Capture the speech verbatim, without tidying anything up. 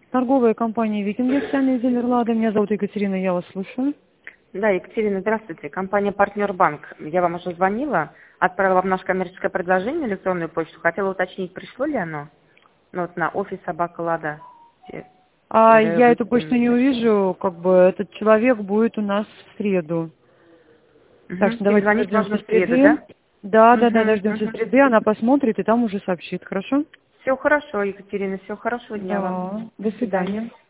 Торговая компания «Викинг», официальный дилер «Лада». Меня зовут Екатерина, я вас слушаю. Да, Екатерина, здравствуйте. Компания «Партнер Банк». Я вам уже звонила, отправила вам наше коммерческое предложение, электронную почту. Хотела уточнить, пришло ли оно? Ну, вот на офис собака Лада. А я эту почту не увижу, как бы этот человек будет у нас в среду. Угу. Так что давайте Перезвонить дождемся можно в среду, среды. да? Да, да, да, Угу, дождемся угу. среды, она посмотрит и там уже сообщит, хорошо? Все хорошо, Екатерина, все хорошего дня вам. Да, До до свидания. свидания.